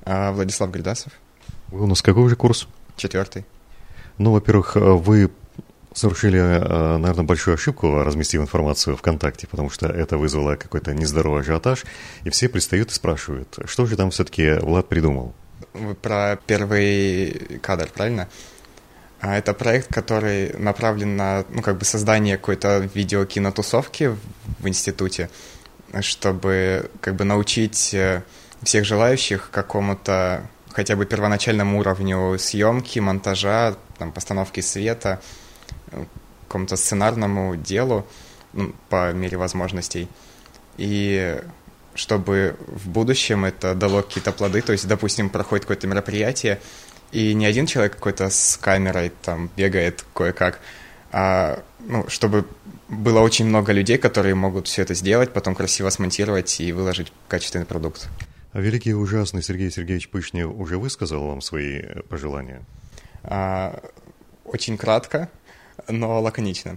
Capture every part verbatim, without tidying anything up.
А, Владислав Гридасов. Вы у нас какой же курс? Четвертый. Ну, во-первых, вы совершили, наверное, большую ошибку, разместив информацию ВКонтакте, потому что это вызвало какой-то нездоровый ажиотаж, и все пристают и спрашивают, что же там все-таки Влад придумал? Вы про первый кадр, правильно? А это проект, который направлен на, ну, как бы создание какой-то видеокинотусовки в институте, чтобы как бы научить всех желающих какому-то хотя бы первоначальному уровню съемки, монтажа, там, постановки света, какому-то сценарному делу, ну, по мере возможностей. И чтобы в будущем это дало какие-то плоды, то есть, допустим, проходит какое-то мероприятие, и не один человек какой-то с камерой там бегает кое-как, а, ну, чтобы было очень много людей, которые могут все это сделать, потом красиво смонтировать и выложить качественный продукт. А великий и ужасный Сергей Сергеевич Пышнев уже высказал вам свои пожелания? А, очень кратко, но лаконично.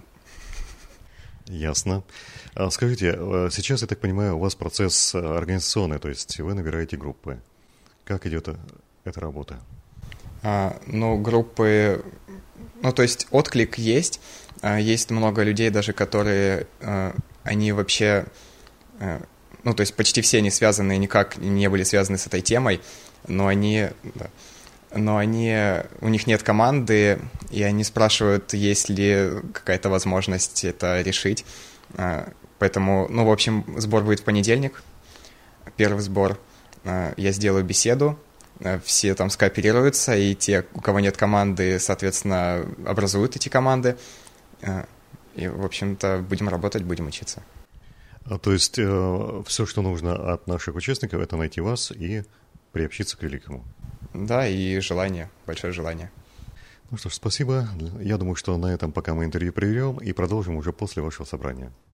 Ясно. Скажите, сейчас, я так понимаю, у вас процесс организационный, то есть вы набираете группы. Как идет эта работа? А, ну, группы... Ну, то есть отклик есть. Есть много людей даже, которые... Они вообще... Ну, то есть почти все они связаны, никак не были связаны с этой темой, но они... Да, но они... У них нет команды, и они спрашивают, есть ли какая-то возможность это решить. Поэтому, ну, в общем, сбор будет в понедельник. Первый сбор. Я сделаю беседу. Все там скооперируются, и те, у кого нет команды, соответственно, образуют эти команды. И, в общем-то, будем работать, будем учиться. А, то есть э, все, что нужно от наших участников, это найти вас и приобщиться к великому. Да, и желание, большое желание. Ну что ж, спасибо. Я думаю, что на этом пока мы интервью приведем и продолжим уже после вашего собрания.